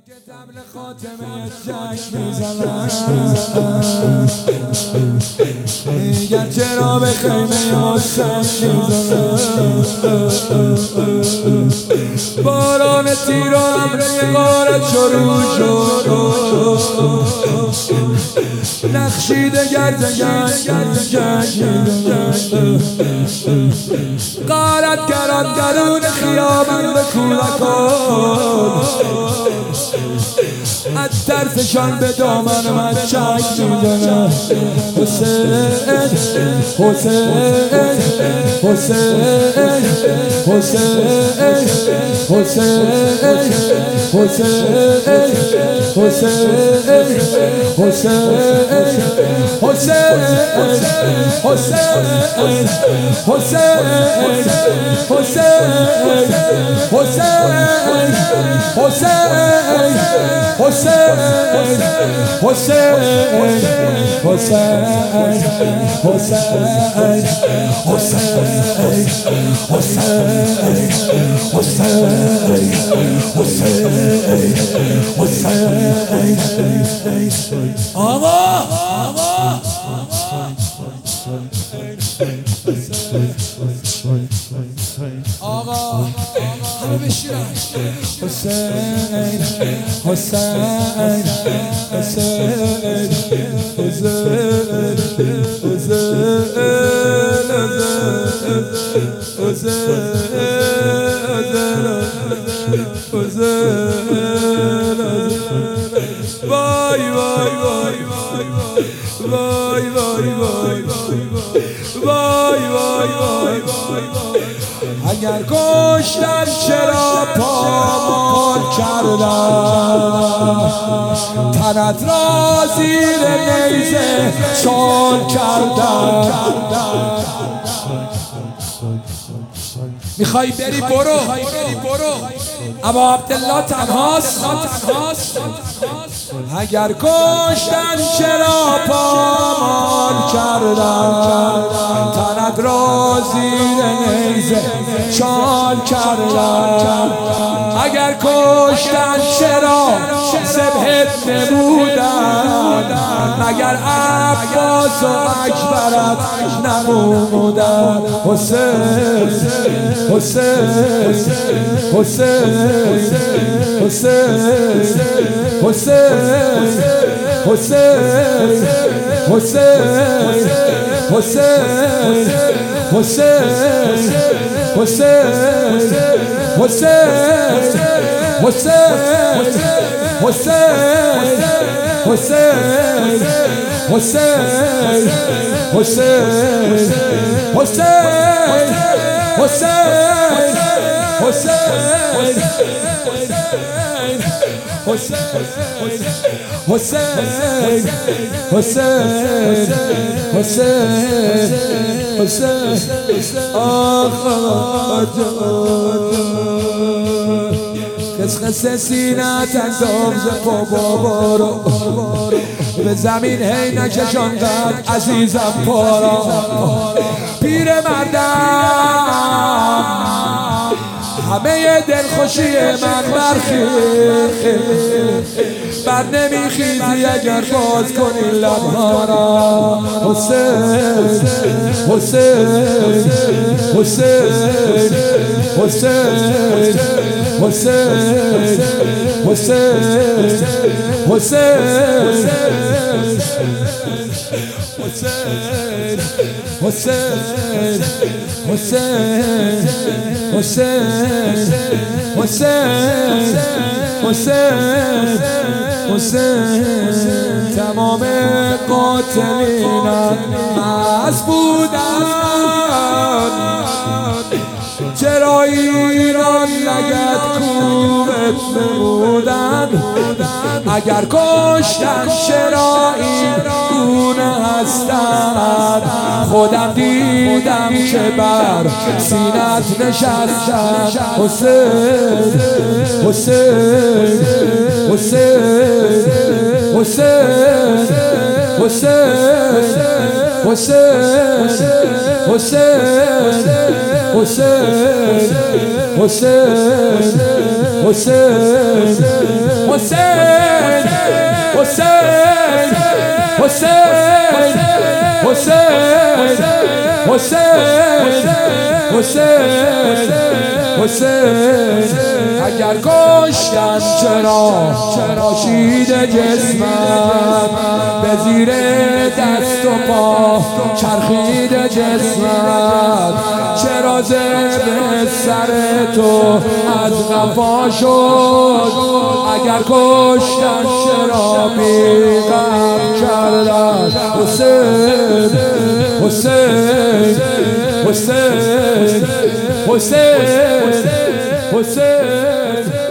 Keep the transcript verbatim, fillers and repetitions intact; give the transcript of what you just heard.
که طبل خاتمه جشن میزنم میگن چرا به خیمه حسین میزنم باران تیر و ابر غارت شروع شد نخشیده گرد گرد گرد غارت گران درون خیابان به کودکان از ترسشان به دامن من چک میزنم حسین حسین حسین حسین حسین حسین حسین حسین حسین حسین آقا آقا همه بشیرن حسین حسین حسین وای وای وای وای وای وای وای وای وای وای اگر کشتن چرا پامال کردن تنت را زیر نیزه شال کردن میخوای بری برو اما عبدالله تنهاست اگر کشتن چرا پامال کردن تنت را زیر نیزه شال کردن اگر کشتن چرا ذبحت نمودن مگر عباس و اکبرت نمودن حسین حسین حسین حسین حسین حسین حسین حسین حسین حسین حسین قسقس سینت انداز بابا رو به زمین هی نکشان قد عزیزم پارا پیر مردم همه دلخوشی من برخیز بر نمیخیزی اگر باز کنی لبها را حسین حسین حسین حسین حسین حسین حسین حسین حسین حسین حسین حسین حسین تمام قاتلینم از بودن چرا ایران لگد کوبت نمودن اگر کشتن چرا این گونه هستن خودم دیدم که بر سینت نشستن حسین حسین حسین حسین حسین حسین حسین حسین حسین حسین حسین حسین حسین حسین اگر کشتن چرا چرا شید جسمم به زیر دست و پا چرخید جسمم چرا زب سر تو از قفا شد اگر کشتن چرا بیغم کردن حسین حسین حسین حسین حسین